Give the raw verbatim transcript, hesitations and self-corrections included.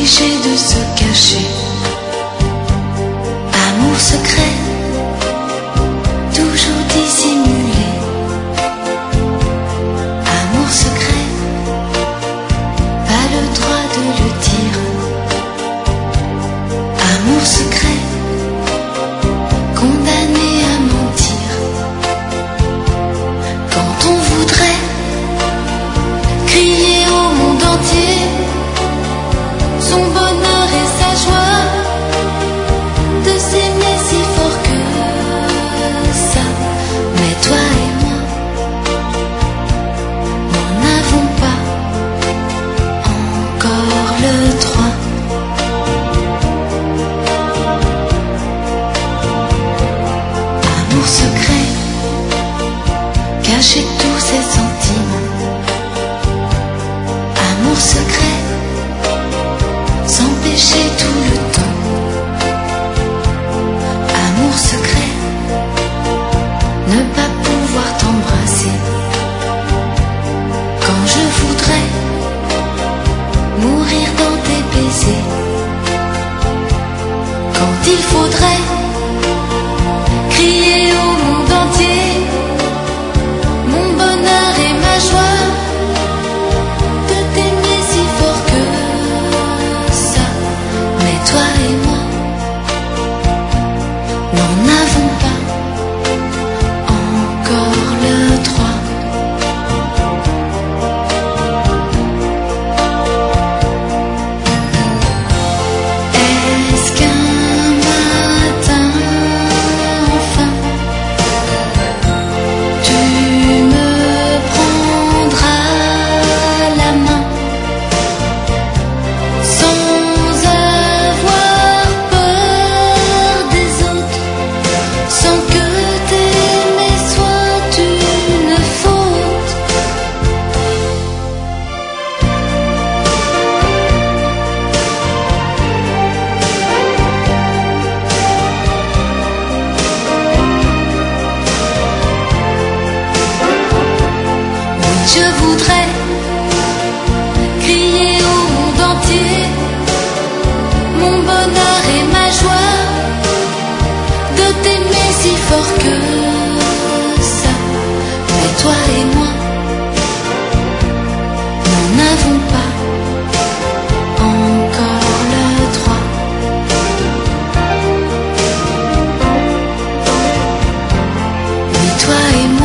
obligé de se cacher. Amour secret, toujours dissimulé. Amour secret, pas le droit de le dire. Amour secret, condamné à mentir. Quand on voudrait crier au monde entier son bonheur et sa joie, de s'aimer si fort que ça. Mais toi et moi n'en avons pas encore le droit. Amour secret, caché tous ses sentiments. Amour secret, s'empêcher tout le temps. Amour secret, ne pas pouvoir t'embrasser. Quand je voudrais mourir dans tes baisers. Quand il faudrait crier au monde entier mon bonheur et ma joie, de t'aimer si fort que ça. Mais toi et moi n'en avons pas encore le droit. Est-ce qu'un matin enfin tu me prendras la main sans avoir peur des autres, sans que t'aimer soit une faute? Oui, je voudrais crier au monde entier mon bonheur et ma joie, de t'aimer si fort que ça. Mais toi et moi n'en avons pas encore le droit. Oui, toi et moi